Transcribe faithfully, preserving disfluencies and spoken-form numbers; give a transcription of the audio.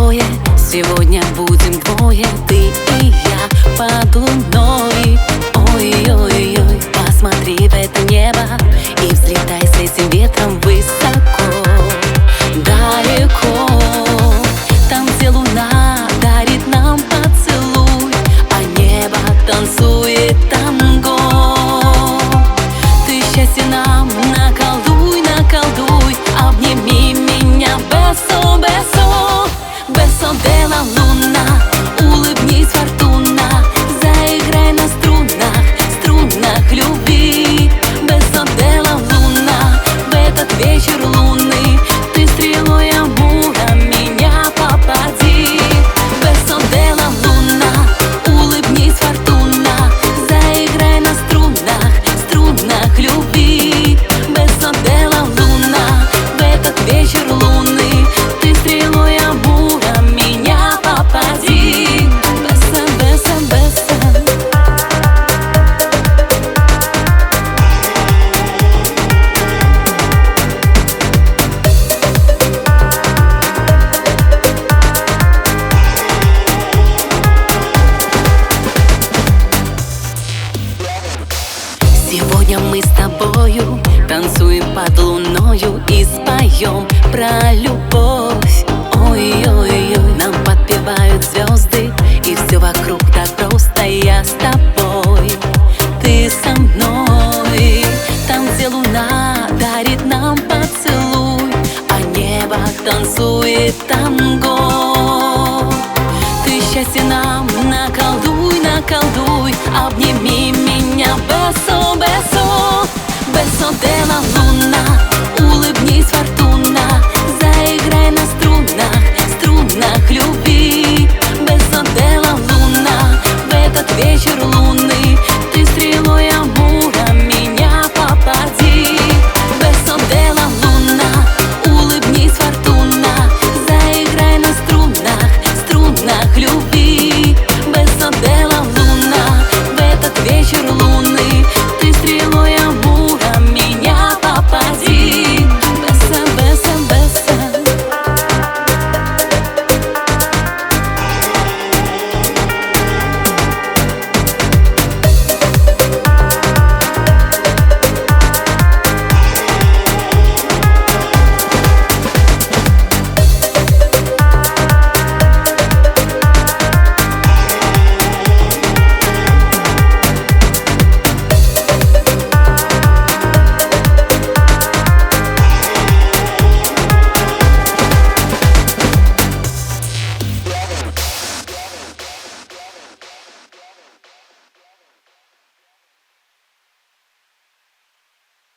тобой. Сегодня будем двое, ты и я под луной. Ой-ой-ой, посмотри в это небо и взлетай с этим ветром высоко, далеко. Там, где луна дарит нам поцелуй, а небо танцует танго. Ты счастье нам наколдуй, наколдуй, обними меня бесо, бесо, бесо де ла луна. Улыбнись, фортуна, заиграй на струнах, струнах любви. Бесо де ла луна, в этот вечер лунный ты стрелой амура меня попади. Бесо де ла луна, улыбнись, фортуна, заиграй на струнах, струнах любви. Бесо де ла луна, в этот вечер лунный ты стрелой амура меня попади. Бесо, бесо, бесо. Сегодня мы с тобою танцуем под луною и споем про любовь. Ой-ой-ой, нам подпевают звезды, и все вокруг так просто. Я с тобой, ты со мной. Там, где луна дарит нам поцелуй, а небо танцует танго. Ты счастье нам наколдуй, наколдуй, обними меня бесо, бесо, бесо де ла луна.